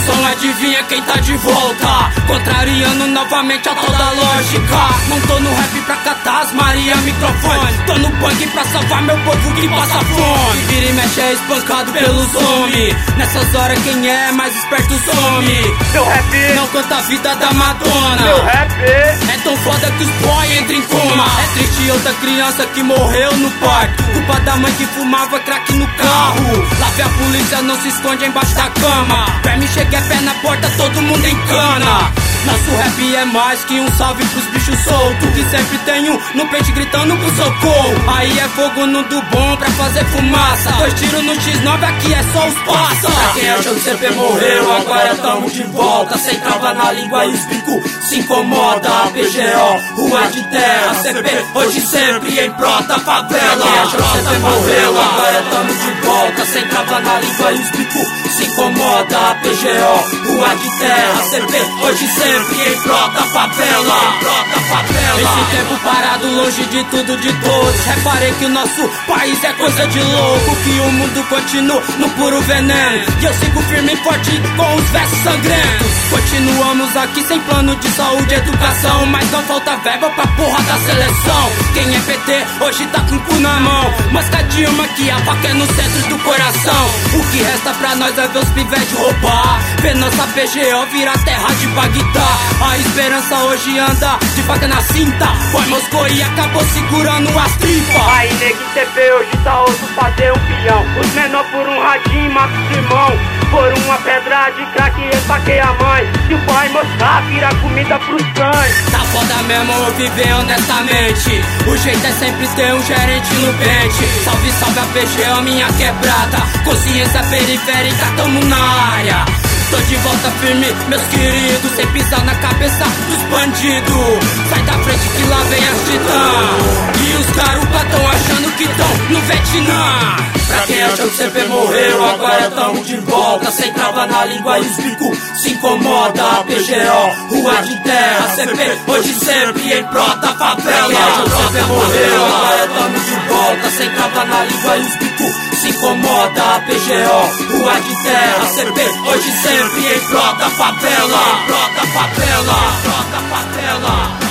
som, adivinha quem tá de volta? Contrariando novamente a toda lógica. Não tô no rap pra catar as Maria microfone, tô no punk pra salvar meu povo que passa fome. Vira e mexe é espancado pelos homens. Nessas horas quem é mais esperto some. Meu rap não canta a vida da Madonna. Meu rap é tão foda que os boy entram em coma. É triste outra criança que morreu no parque, culpa da mãe que fumava crack no carro. Lá vem a polícia, não se esconde embaixo da cama. Verme chega é pé na porta, todo mundo encana. Nosso rap é mais que um salve pros bichos soltos, que sempre tem um no pente gritando pro socorro. Aí é fogo no do bom pra fazer fumaça. 2 tiros no X9, aqui é só os passos. Pra quem achou que CP morreu, agora tamo de volta. Sem trava na língua e os bico se incomoda. PGO, rua de terra, CP hoje sempre em prota favela. Pra quem achou que CP morreu, agora tamo de volta. Sem trava na língua e os bico se incomoda. PGO, rua de terra, CP hoje sempre em prota favela. Esse tempo parado longe de tudo, de todos. Reparei que o nosso país é coisa de louco, que o mundo continua no puro veneno. E eu sigo firme e forte com os versos sangrentos. Continuamos aqui sem plano de saúde e educação, mas não falta verba pra porra da seleção. Quem é PT hoje tá com o cu na mão. Mosca Dilma que a faca é no centro do coração. O que resta pra nós é ver os pivetes roubar, ver nossa PGO virar terra de Bagdá. A esperança hoje anda de faca na cinta. Boy moscou e acabou segurando as tripas. Aí nego CP hoje tá osso fazer um peão. Os menor por um radinho mata os irmão. Por uma pedra de crack empaquei a mãe. Se o pai mostrar vira comida pros cães. Tá foda mesmo eu viver honestamente. O jeito é sempre ter um gerente no pente. Salve, salve a PGO, minha quebrada. Consciência periférica, tamo na área. Tô de volta firme, meus queridos, sem pisar na cabeça dos bandidos. Sai da frente que lá vem as titã. E os carupa tão achando que tão no Vietnã. Pra quem achou que CP morreu, agora tamo de volta. Sem trava na língua e os bicos se incomoda. PGO, rua de terra, CP hoje sempre em prota favela. Pra quem achou que CP morreu, agora tamo de volta. Sem trava na língua e os bicos se incomoda. PGO, rua de terra, CP hoje sempre em prota favela. Prota favela, prota favela.